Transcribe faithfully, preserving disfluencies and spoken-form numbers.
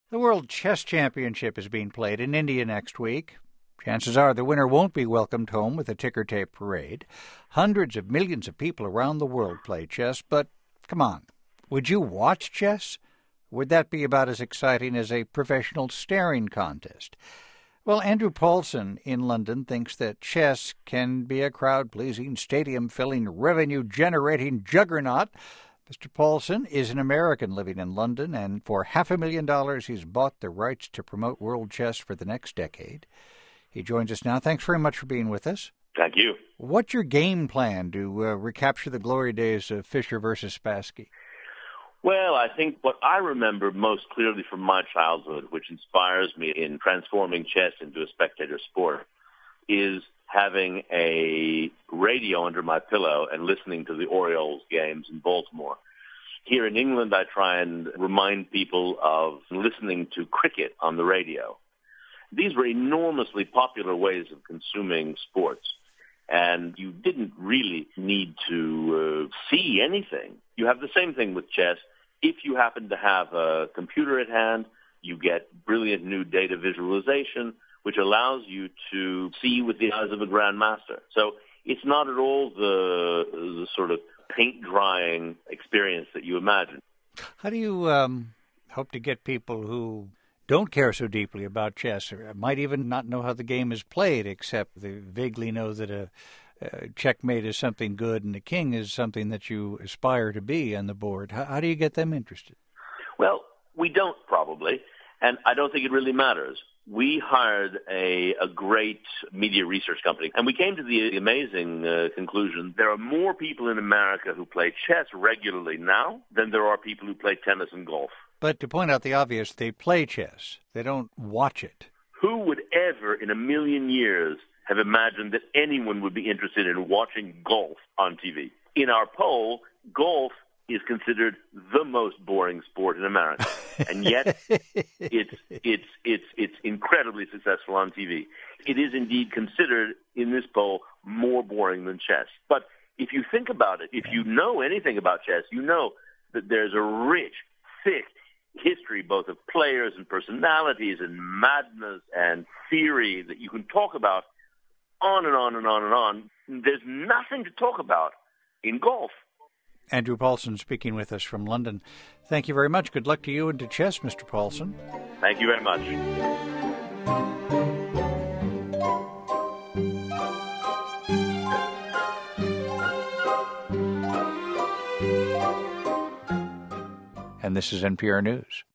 The World Chess Championship is being played in India next week. Chances are the winner won't be welcomed home with a ticker-tape parade. Hundreds of millions of people around the world play chess, but come on, would you watch chess? Would that be about as exciting as a professional staring contest? Well, Andrew Paulson in London thinks that chess can be a crowd-pleasing, stadium-filling, revenue-generating juggernaut. Mister Paulson is an American living in London, and for half a million dollars he's bought the rights to promote world chess for the next decade. He joins us now. Thanks very much for being with us. Thank you. What's your game plan to uh, recapture the glory days of Fischer versus Spassky? Well, I think what I remember most clearly from my childhood, which inspires me in transforming chess into a spectator sport, is having a radio under my pillow and listening to the Orioles games in Baltimore. Here in England, I try and remind people of listening to cricket on the radio. These were enormously popular ways of consuming sports, and you didn't really need to uh, see anything. You have the same thing with chess. If you happen to have a computer at hand, you get brilliant new data visualization, which allows you to see with the eyes of a grandmaster. So it's not at all the, the sort of paint-drying experience that you imagine. How do you um, hope to get people who don't care so deeply about chess, or might even not know how the game is played, except they vaguely know that a, a checkmate is something good and a king is something that you aspire to be on the board? How, how do you get them interested? Well, we don't probably, and I don't think it really matters. We hired a, a great media research company, and we came to the amazing uh, conclusion there are more people in America who play chess regularly now than there are people who play tennis and golf. But to point out the obvious, they play chess. They don't watch it. Who would ever in a million years have imagined that anyone would be interested in watching golf on T V? In our poll, golf is considered the most boring sport in America, and yet it's it's it's it's incredibly successful on T V. It is indeed considered in this poll more boring than chess. But if you think about it, if you know anything about chess, you know that there's a rich, thick history both of players and personalities and madness and theory that you can talk about on and on and on and on. There's nothing to talk about in golf. Andrew Paulson speaking with us from London. Thank you very much. Good luck to you and to chess, Mister Paulson. Thank you very much. And this is N P R News.